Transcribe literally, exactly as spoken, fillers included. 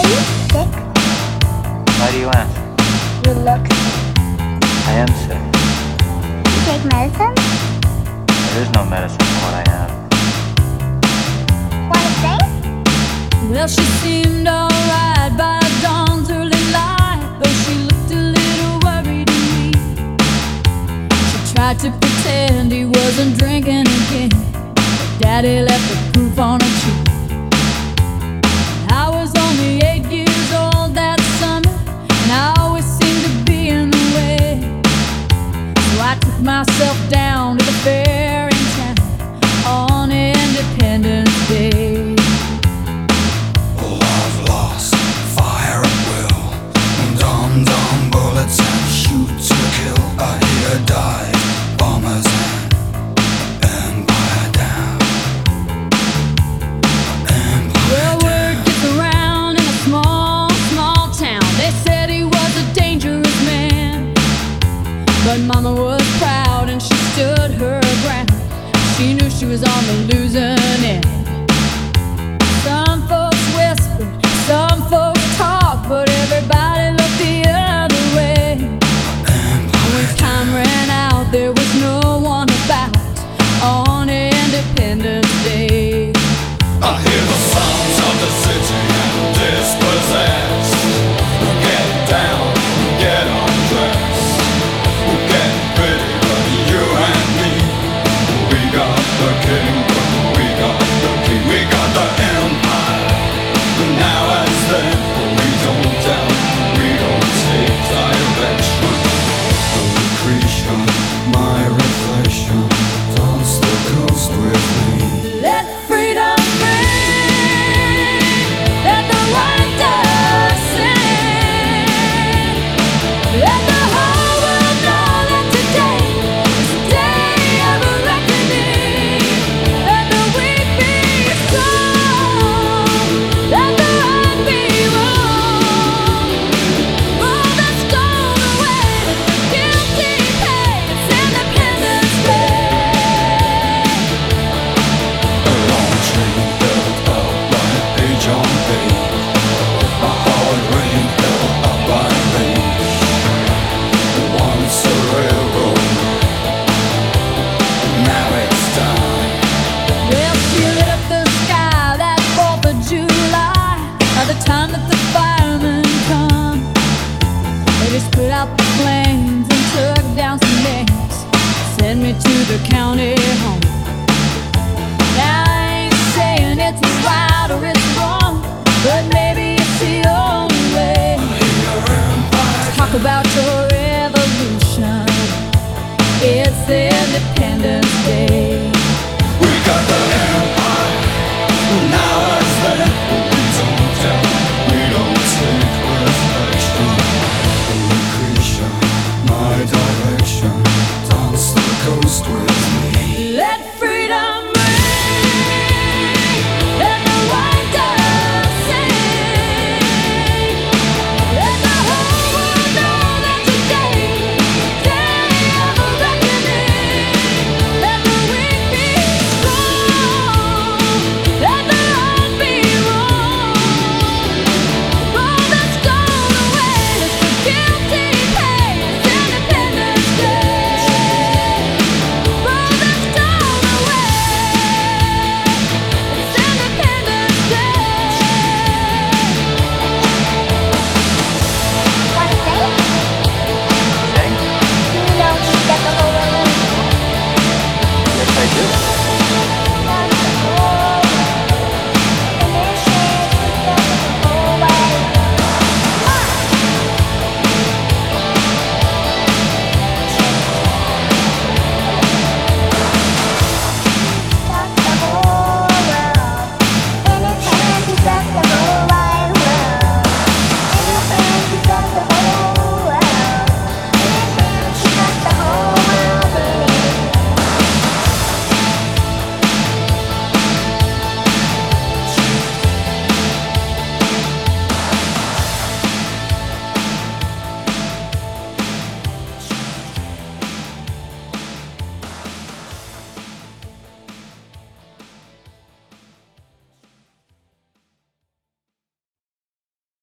Are you sick? Why do you ask? You look sick. I am sick. You take medicine? There is no medicine for what I have. Wanna sing? Well, she seemed alright by dawn's early light, though she looked a little worried and weak. She tried to pretend he wasn't drinking again, but Daddy left the proof on her cheek.